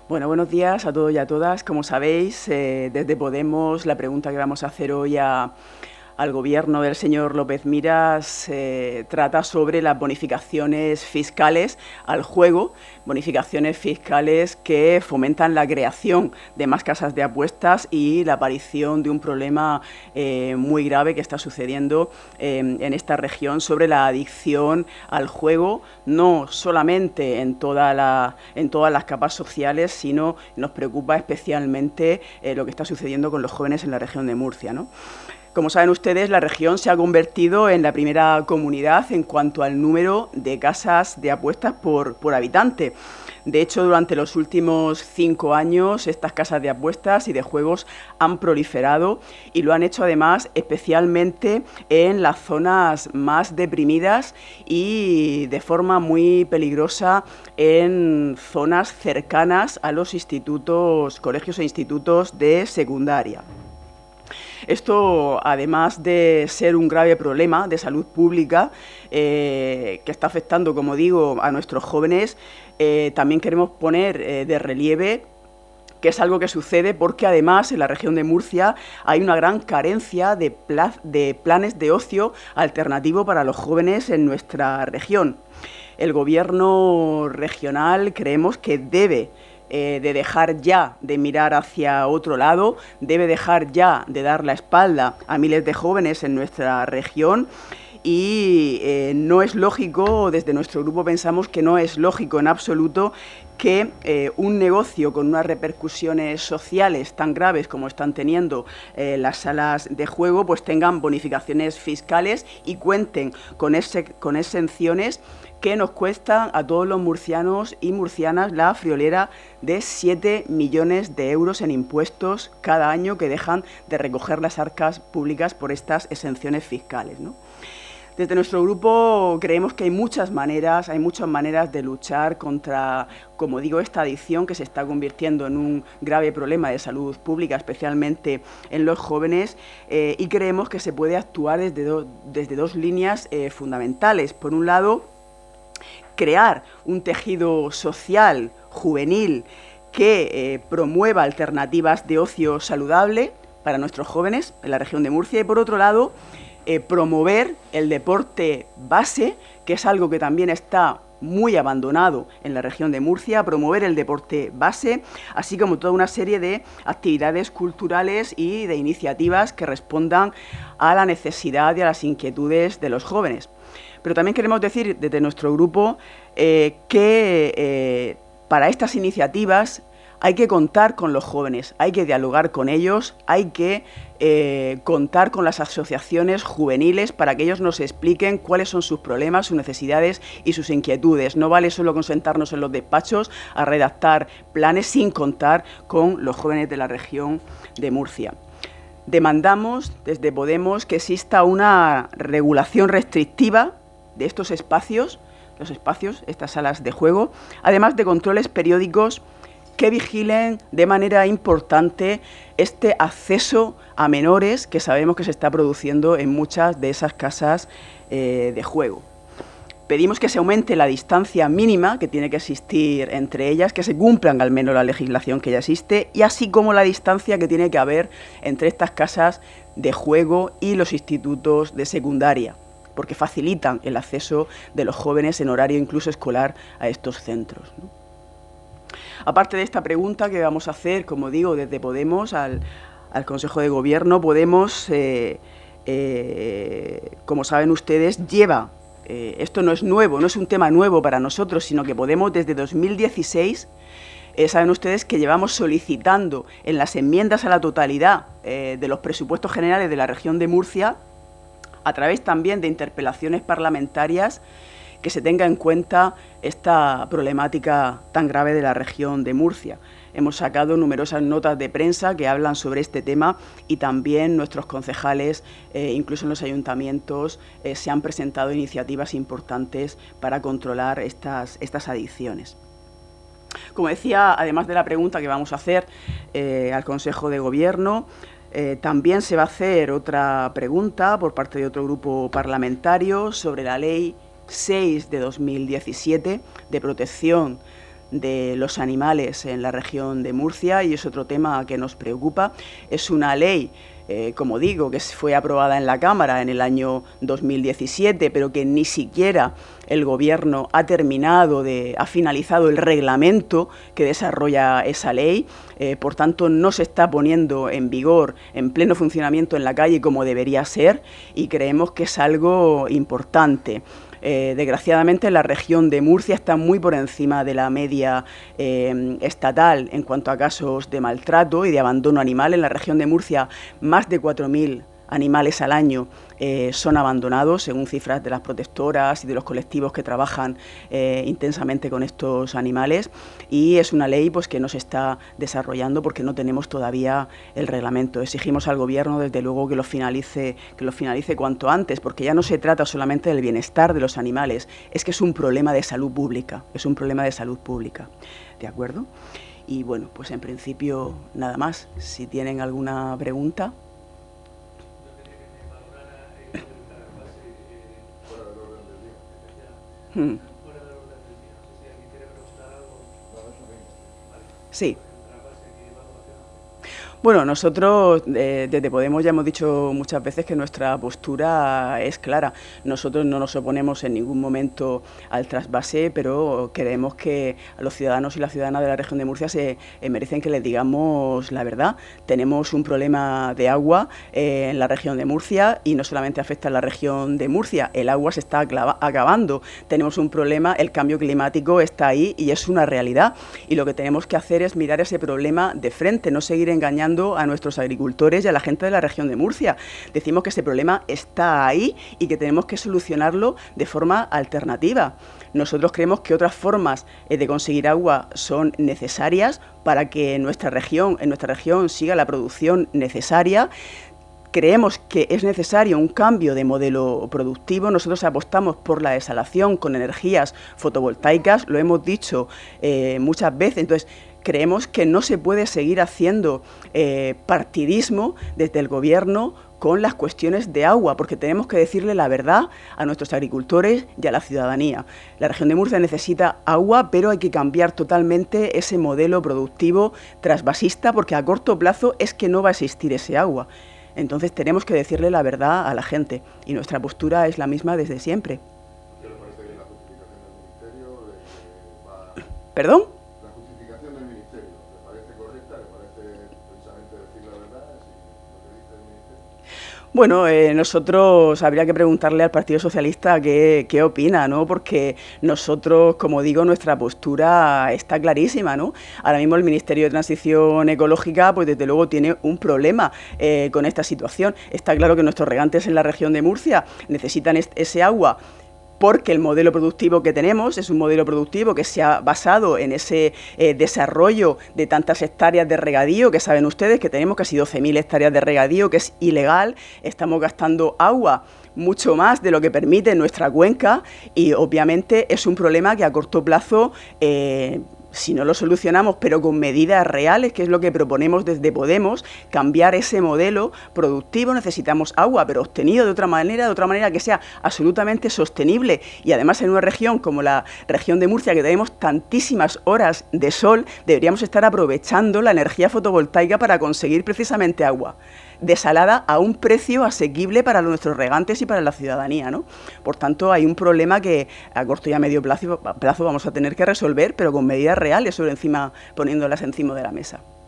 Bueno, buenos días a todos y a todas. Como sabéis, desde Podemos, la pregunta que vamos a hacer hoy al Gobierno del señor López Miras trata sobre las bonificaciones fiscales al juego, bonificaciones fiscales que fomentan la creación de más casas de apuestas y la aparición de un problema muy grave que está sucediendo en esta región sobre la adicción al juego, no solamente en todas las capas sociales, sino nos preocupa especialmente lo que está sucediendo con los jóvenes en la región de Murcia, ¿no? Como saben ustedes, la región se ha convertido en la primera comunidad en cuanto al número de casas de apuestas por habitante. De hecho, durante los últimos 5 años, estas casas de apuestas y de juegos han proliferado y lo han hecho además especialmente en las zonas más deprimidas y de forma muy peligrosa en zonas cercanas a los institutos, colegios e institutos de secundaria. Esto, además de ser un grave problema de salud pública que está afectando, como digo, a nuestros jóvenes, también queremos poner de relieve que es algo que sucede porque además en la región de Murcia hay una gran carencia de planes de ocio alternativo para los jóvenes en nuestra región. El gobierno regional creemos que debe de dejar ya de mirar hacia otro lado, debe dejar ya de dar la espalda a miles de jóvenes en nuestra región y no es lógico, desde nuestro grupo pensamos que no es lógico en absoluto que un negocio con unas repercusiones sociales tan graves como están teniendo las salas de juego, pues tengan bonificaciones fiscales y cuenten con exenciones que nos cuestan a todos los murcianos y murcianas la friolera de 7 millones de euros en impuestos cada año que dejan de recoger las arcas públicas por estas exenciones fiscales, ¿no? Desde nuestro grupo creemos que hay muchas maneras de luchar contra, como digo, esta adicción que se está convirtiendo en un grave problema de salud pública, especialmente en los jóvenes, y creemos que se puede actuar desde dos líneas fundamentales. Por un lado, crear un tejido social, juvenil, que promueva alternativas de ocio saludable para nuestros jóvenes en la región de Murcia y, por otro lado, promover el deporte base, que es algo que también está muy abandonado en la región de Murcia, promover el deporte base, así como toda una serie de actividades culturales y de iniciativas que respondan a la necesidad y a las inquietudes de los jóvenes. Pero también queremos decir desde nuestro grupo que para estas iniciativas hay que contar con los jóvenes, hay que dialogar con ellos, hay que contar con las asociaciones juveniles para que ellos nos expliquen cuáles son sus problemas, sus necesidades y sus inquietudes. No vale solo con sentarnos en los despachos a redactar planes sin contar con los jóvenes de la región de Murcia. Demandamos desde Podemos que exista una regulación restrictiva de estos espacios, estas salas de juego, además de controles periódicos que vigilen de manera importante este acceso a menores que sabemos que se está produciendo en muchas de esas casas de juego. Pedimos que se aumente la distancia mínima que tiene que existir entre ellas, que se cumplan al menos la legislación que ya existe, y así como la distancia que tiene que haber entre estas casas de juego y los institutos de secundaria, porque facilitan el acceso de los jóvenes en horario incluso escolar a estos centros, ¿no? Aparte de esta pregunta que vamos a hacer, como digo, desde Podemos al Consejo de Gobierno, Podemos, como saben ustedes, lleva, esto no es nuevo, no es un tema nuevo para nosotros, sino que Podemos desde 2016, saben ustedes que llevamos solicitando en las enmiendas a la totalidad de los presupuestos generales de la región de Murcia, a través también de interpelaciones parlamentarias, que se tenga en cuenta esta problemática tan grave de la región de Murcia. Hemos sacado numerosas notas de prensa que hablan sobre este tema y también nuestros concejales, incluso en los ayuntamientos, se han presentado iniciativas importantes para controlar estas adicciones. Como decía, además de la pregunta que vamos a hacer al Consejo de Gobierno, también se va a hacer otra pregunta por parte de otro grupo parlamentario sobre la Ley 6 de 2017 de protección de los animales en la región de Murcia y es otro tema que nos preocupa. Es una ley, como digo, que fue aprobada en la Cámara en el año 2017, pero que ni siquiera el Gobierno ha finalizado el reglamento que desarrolla esa ley. Por tanto, no se está poniendo en vigor, en pleno funcionamiento en la calle como debería ser y creemos que es algo importante. Desgraciadamente, la región de Murcia está muy por encima de la media estatal en cuanto a casos de maltrato y de abandono animal. En la región de Murcia, más de 4.000 animales al año son abandonados, según cifras de las protectoras y de los colectivos que trabajan intensamente con estos animales, y es una ley pues, que no se está desarrollando porque no tenemos todavía el reglamento. Exigimos al Gobierno, desde luego, que lo finalice cuanto antes, porque ya no se trata solamente del bienestar de los animales, es que es un problema de salud pública, ¿de acuerdo? Y bueno, pues en principio nada más. Si tienen alguna pregunta. Sí. Bueno, nosotros desde Podemos ya hemos dicho muchas veces que nuestra postura es clara. Nosotros no nos oponemos en ningún momento al trasvase, pero creemos que a los ciudadanos y las ciudadanas de la región de Murcia se merecen que les digamos la verdad. Tenemos un problema de agua en la región de Murcia y no solamente afecta a la región de Murcia, el agua se está acabando. Tenemos un problema, el cambio climático está ahí y es una realidad. Y lo que tenemos que hacer es mirar ese problema de frente, no seguir engañando a nuestros agricultores y a la gente de la región de Murcia. Decimos que ese problema está ahí y que tenemos que solucionarlo de forma alternativa. Nosotros creemos que otras formas de conseguir agua son necesarias para que en nuestra región siga la producción necesaria. Creemos que es necesario un cambio de modelo productivo. Nosotros apostamos por la desalación con energías fotovoltaicas, lo hemos dicho muchas veces. Entonces, creemos que no se puede seguir haciendo partidismo desde el Gobierno con las cuestiones de agua, porque tenemos que decirle la verdad a nuestros agricultores y a la ciudadanía. La región de Murcia necesita agua, pero hay que cambiar totalmente ese modelo productivo trasvasista, porque a corto plazo es que no va a existir ese agua. Entonces tenemos que decirle la verdad a la gente y nuestra postura es la misma desde siempre. ¿Qué le parece bien la justificación del Ministerio? ¿Perdón? La justificación del Ministerio, ¿le parece correcta? ¿Le parece precisamente decir la verdad? ¿Lo que dice el Ministerio? Bueno, nosotros habría que preguntarle al Partido Socialista qué opina, ¿no? Porque nosotros, como digo, nuestra postura está clarísima, ¿no? Ahora mismo el Ministerio de Transición Ecológica, pues desde luego tiene un problema con esta situación. Está claro que nuestros regantes en la región de Murcia necesitan ese agua, porque el modelo productivo que tenemos es un modelo productivo que se ha basado en ese desarrollo de tantas hectáreas de regadío, que saben ustedes que tenemos casi 12.000 hectáreas de regadío, que es ilegal, estamos gastando agua mucho más de lo que permite nuestra cuenca y obviamente es un problema que a corto plazo si no lo solucionamos, pero con medidas reales, que es lo que proponemos desde Podemos, cambiar ese modelo productivo, necesitamos agua, pero obtenido de otra manera que sea absolutamente sostenible. Y además en una región como la región de Murcia, que tenemos tantísimas horas de sol, deberíamos estar aprovechando la energía fotovoltaica para conseguir precisamente agua desalada a un precio asequible para nuestros regantes y para la ciudadanía, ¿no? Por tanto, hay un problema que a corto y a medio plazo vamos a tener que resolver, pero con medidas reales poniéndolas encima de la mesa.